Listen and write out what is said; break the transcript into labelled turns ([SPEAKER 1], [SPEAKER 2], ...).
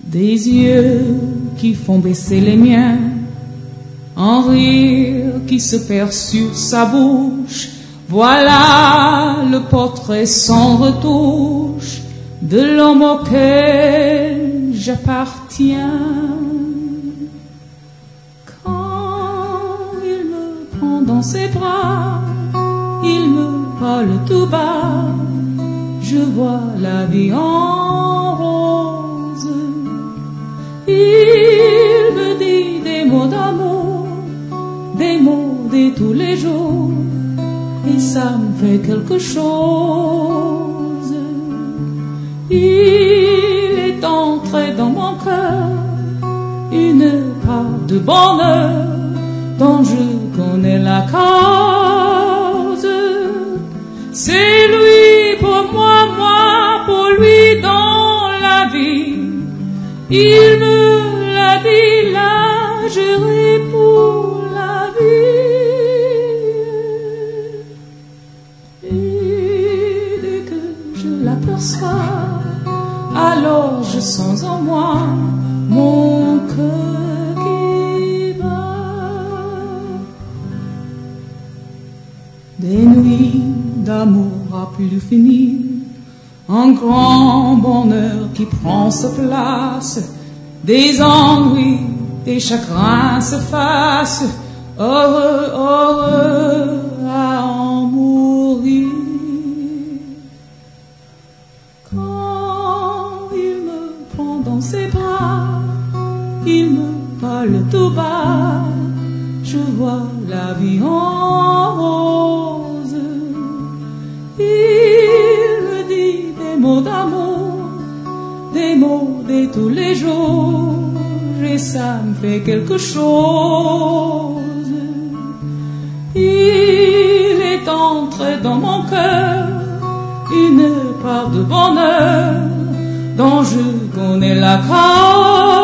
[SPEAKER 1] Des yeux qui font baisser les miens, un rire qui se perd sur sa bouche. Voilà le portrait sans retouche de l'homme auquel j'appartiens. Quand il me prend dans ses bras, il me parle tout bas, je vois la vie en rose. Il me dit des mots d'amour, des mots de tous les jours, et ça me fait quelque chose. Il est entré dans mon cœur une part de bonheur dont je connais la cause. C'est lui pour moi, moi pour lui dans la vie. Il me l'a dit là, je ris pour la vie. Et dès que je l'aperçois, alors je sens en moi mon cœur qui bat. Des nuits d'amour à plus finir, un grand bonheur qui prend sa place, des ennuis, des chagrins s'effacent, heureux, heureux à en mourir. Quand il me prend dans ses bras, il me parle tout bas, je vois la vie en rose. Il me dit des mots d'amour, des mots de tous les jours, et ça me fait quelque chose. Il est entré dans mon cœur une part de bonheur dont je connais la cause.